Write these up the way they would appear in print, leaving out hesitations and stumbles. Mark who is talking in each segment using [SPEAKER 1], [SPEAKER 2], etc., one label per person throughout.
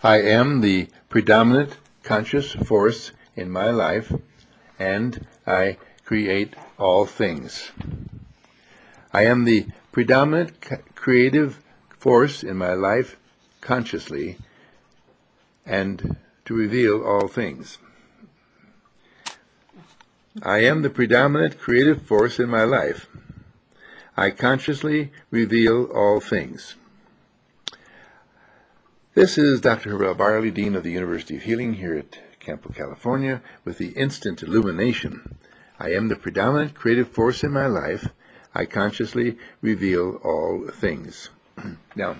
[SPEAKER 1] I am the predominant conscious force in my life, and I create all things. I am the predominant creative force in my life consciously, and to reveal all things. I am the predominant creative force in my life. I consciously reveal all things. This is Dr. Harrell Barley, Dean of the University of Healing here at Campo, California, with the instant illumination. I am the predominant creative force in my life. I consciously reveal all things. Now,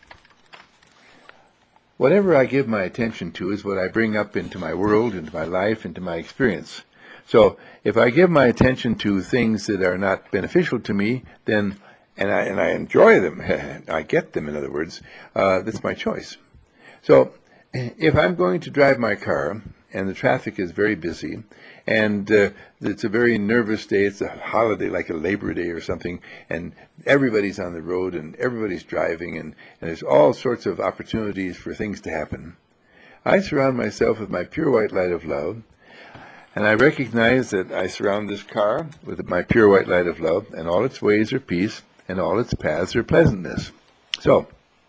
[SPEAKER 1] whatever I give my attention to is what I bring up into my world, into my life, into my experience. So if I give my attention to things that are not beneficial to me, then and I enjoy them, I get them, in other words, that's my choice. So if I'm going to drive my car and the traffic is very busy and it's a very nervous day, it's a holiday like a Labor Day or something, and everybody's on the road and everybody's driving and there's all sorts of opportunities for things to happen, I surround myself with my pure white light of love. And I recognize that I surround this car with my pure white light of love, and all its ways are peace, and all its paths are pleasantness. So,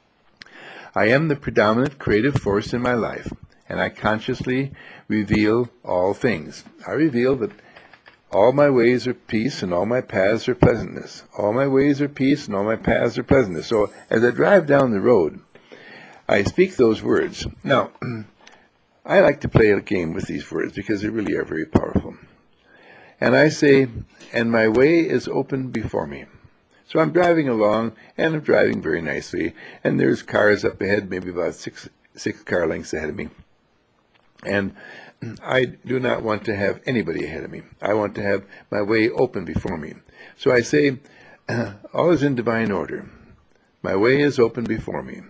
[SPEAKER 1] I am the predominant creative force in my life, and I consciously reveal all things. I reveal that all my ways are peace, and all my paths are pleasantness. All my ways are peace, and all my paths are pleasantness. So, as I drive down the road, I speak those words. Now, I like to play a game with these words because they really are very powerful. And I say, and my way is open before me. So I'm driving along, and I'm driving very nicely, and there's cars up ahead, maybe about six car lengths ahead of me. And I do not want to have anybody ahead of me. I want to have my way open before me. So I say, all is in divine order. My way is open before me.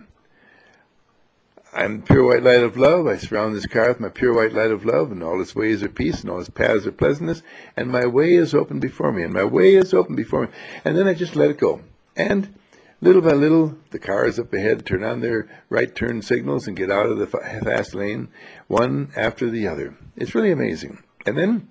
[SPEAKER 1] I'm pure white light of love. I surround this car with my pure white light of love, and all its ways are peace, and all its paths are pleasantness, and my way is open before me, and my way is open before me. And then I just let it go. And little by little, the cars up ahead turn on their right turn signals and get out of the fast lane, one after the other. It's really amazing. And then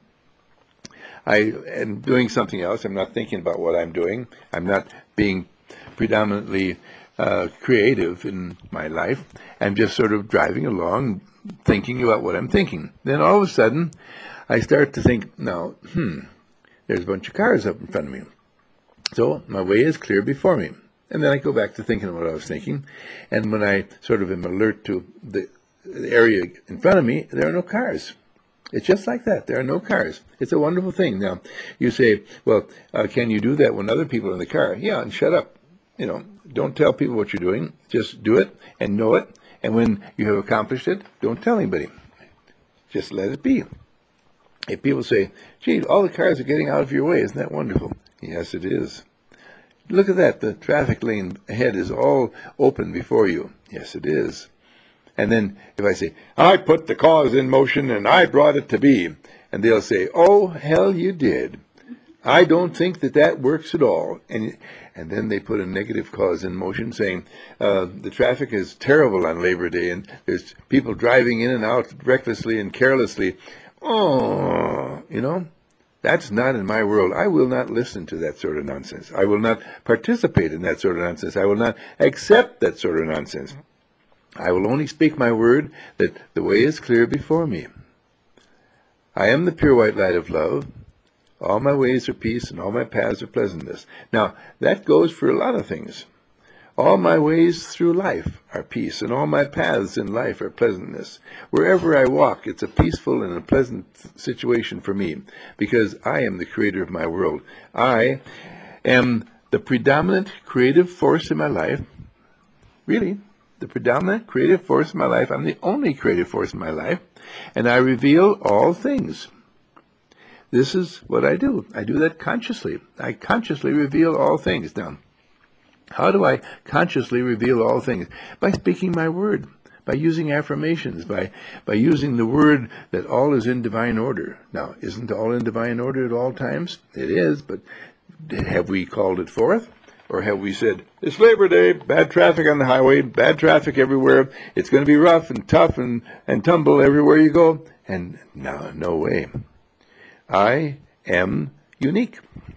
[SPEAKER 1] I am doing something else. I'm not thinking about what I'm doing. I'm not being predominantly creative in my life. I'm just sort of driving along, thinking about what I'm thinking. Then all of a sudden, I start to think, now, there's a bunch of cars up in front of me. So my way is clear before me. And then I go back to thinking of what I was thinking. And when I sort of am alert to the area in front of me, there are no cars. It's just like that. There are no cars. It's a wonderful thing. Now, you say, well, can you do that when other people are in the car? Yeah, and shut up. Don't tell people what you're doing. Just do it and know it. And when you have accomplished it, don't tell anybody. Just let it be. If people say, gee, all the cars are getting out of your way, isn't that wonderful? Yes, it is. Look at that. The traffic lane ahead is all open before you. Yes, it is. And then if I say, I put the cause in motion and I brought it to be, and they'll say, oh, hell, you did. I don't think that works at all. And then they put a negative cause in motion saying the traffic is terrible on Labor Day and there's people driving in and out recklessly and carelessly. Oh, that's not in my world. I will not listen to that sort of nonsense. I will not participate in that sort of nonsense. I will not accept that sort of nonsense. I will only speak my word that the way is clear before me. I am the pure white light of love. All my ways are peace, and all my paths are pleasantness. Now, that goes for a lot of things. All my ways through life are peace, and all my paths in life are pleasantness. Wherever I walk, it's a peaceful and a pleasant situation for me, because I am the creator of my world. I am the predominant creative force in my life. Really, the predominant creative force in my life. I'm the only creative force in my life, and I reveal all things. This is what I do. I do that consciously. I consciously reveal all things. Now, how do I consciously reveal all things? By speaking my word, by using affirmations, by using the word that all is in divine order. Now, isn't all in divine order at all times? It is, but have we called it forth? Or have we said, it's Labor Day, bad traffic on the highway, bad traffic everywhere, it's going to be rough and tough and tumble everywhere you go? And no way. I am unique.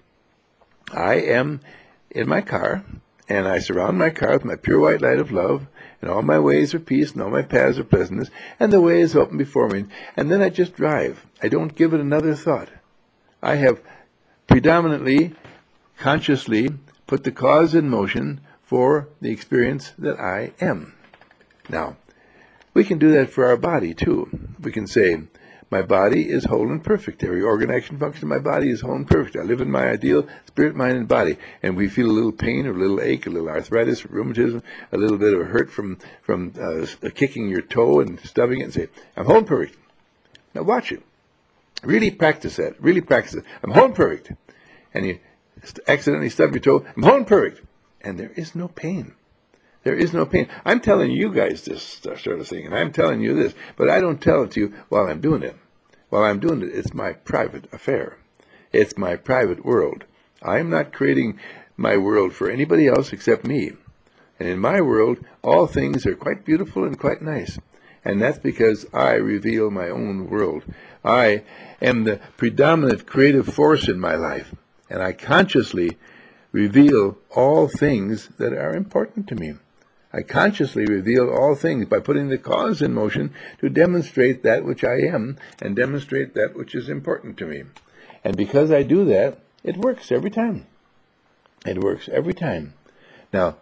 [SPEAKER 1] I am in my car, and I surround my car with my pure white light of love, and all my ways are peace, and all my paths are pleasantness, and the way is open before me. And then I just drive. I don't give it another thought. I have predominantly, consciously put the cause in motion for the experience that I am. Now, we can do that for our body, too. We can say, my body is whole and perfect. Every organ, action, function of my body is whole and perfect. I live in my ideal spirit, mind, and body. And we feel a little pain or a little ache, a little arthritis, rheumatism, a little bit of a hurt from kicking your toe and stubbing it, and say, I'm whole and perfect. Now watch it. Really practice that. Really practice it. I'm whole and perfect. And you accidentally stub your toe. I'm whole and perfect. And there is no pain. There is no pain. I'm telling you guys this sort of thing, and I'm telling you this, but I don't tell it to you while I'm doing it. While I'm doing it, it's my private affair. It's my private world. I'm not creating my world for anybody else except me. And in my world, all things are quite beautiful and quite nice. And that's because I reveal my own world. I am the predominant creative force in my life, and I consciously reveal all things that are important to me. I consciously reveal all things by putting the cause in motion to demonstrate that which I am and demonstrate that which is important to me. And because I do that, it works every time. It works every time. Now,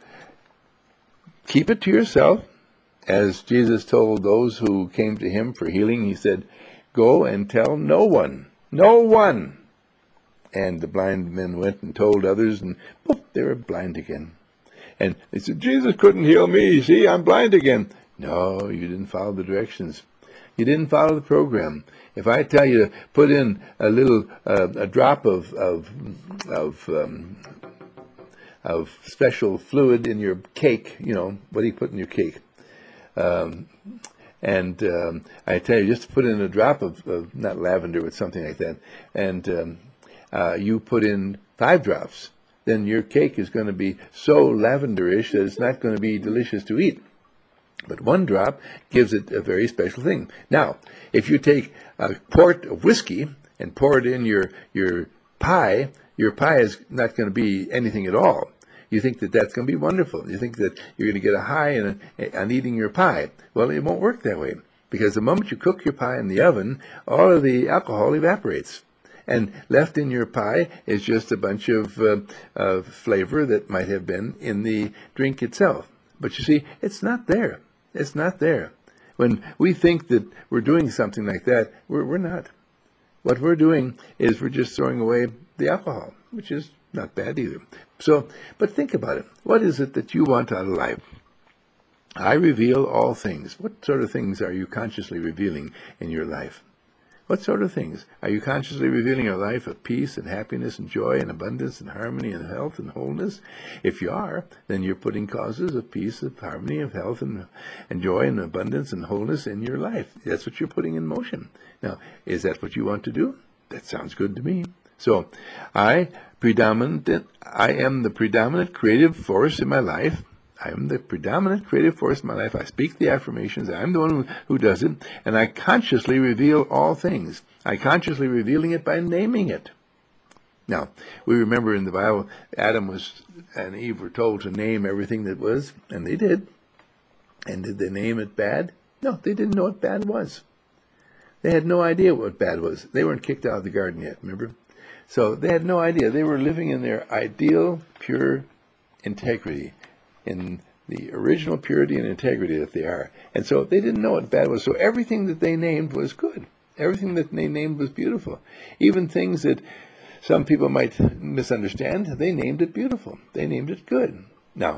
[SPEAKER 1] keep it to yourself. As Jesus told those who came to him for healing, he said, go and tell no one. No one. And the blind men went and told others, and poof, they were blind again. And they said, Jesus couldn't heal me. See, I'm blind again. No, you didn't follow the directions. You didn't follow the program. If I tell you to put in a little, a drop of special fluid in your cake, what do you put in your cake? I tell you just to put in a drop of not lavender, but something like that, and you put in 5 drops. Then your cake is going to be so lavenderish that it's not going to be delicious to eat. But 1 drop gives it a very special thing. Now, if you take a quart of whiskey and pour it in your pie is not going to be anything at all. You think that that's going to be wonderful. You think that you're going to get a high on eating your pie. Well, it won't work that way, because the moment you cook your pie in the oven, all of the alcohol evaporates. And left in your pie is just a bunch of flavor that might have been in the drink itself. But you see, it's not there. It's not there. When we think that we're doing something like that, we're not. What we're doing is we're just throwing away the alcohol, which is not bad either. So, but think about it. What is it that you want out of life? I reveal all things. What sort of things are you consciously revealing in your life? What sort of things? Are you consciously revealing a life of peace and happiness and joy and abundance and harmony and health and wholeness? If you are, then you're putting causes of peace, of harmony, of health and joy and abundance and wholeness in your life. That's what you're putting in motion. Now, is that what you want to do? That sounds good to me. So, I am the predominant creative force in my life. I am the predominant creative force in my life. I speak the affirmations. I'm the one who does it. And I consciously reveal all things. I consciously revealing it by naming it. Now, we remember in the Bible, Adam and Eve were told to name everything that was, and they did. And did they name it bad? No, they didn't know what bad was. They had no idea what bad was. They weren't kicked out of the garden yet, remember? So they had no idea. They were living in their ideal, pure integrity, in the original purity and integrity that they are. And so they didn't know what bad was. So everything that they named was good. Everything that they named was beautiful. Even things that some people might misunderstand, they named it beautiful. They named it good. Now,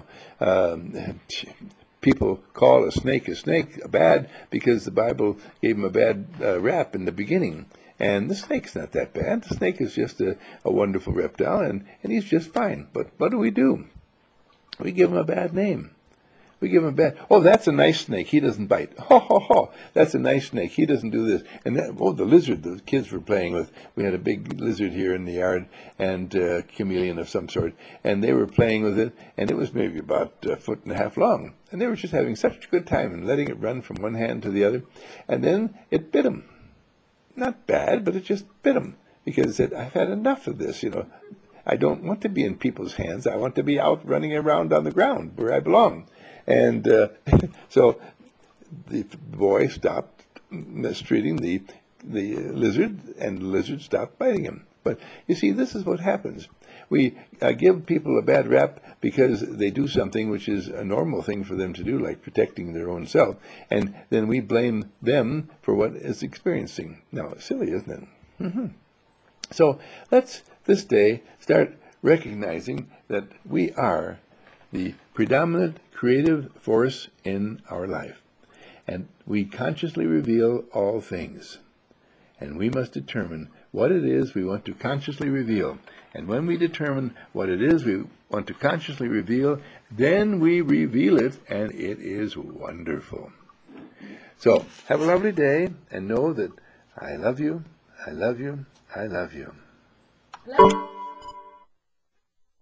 [SPEAKER 1] people call a snake bad because the Bible gave him a bad rap in the beginning. And the snake's not that bad. The snake is just a wonderful reptile, and he's just fine. But what do? We give him a bad name. We give him a bad. Oh, that's a nice snake. He doesn't bite. Ho ho ho. That's a nice snake. He doesn't do this. And then, oh, the lizard the kids were playing with. We had a big lizard here in the yard, and chameleon of some sort, and they were playing with it, and it was maybe about a foot and a half long, and they were just having such a good time and letting it run from one hand to the other, and then it bit him. Not bad, but it just bit him because it said, "I've had enough of this. I don't want to be in people's hands. I want to be out running around on the ground where I belong." And so the boy stopped mistreating the lizard, and the lizard stopped biting him. But you see, this is what happens. We give people a bad rap because they do something which is a normal thing for them to do, like protecting their own self, and then we blame them for what is experiencing. Now, it's silly, isn't it? So let's, this day, start recognizing that we are the predominant creative force in our life. And we consciously reveal all things. And we must determine what it is we want to consciously reveal. And when we determine what it is we want to consciously reveal, then we reveal it, and it is wonderful. So, have a lovely day, and know that I love you, I love you, I love you.
[SPEAKER 2] Hello?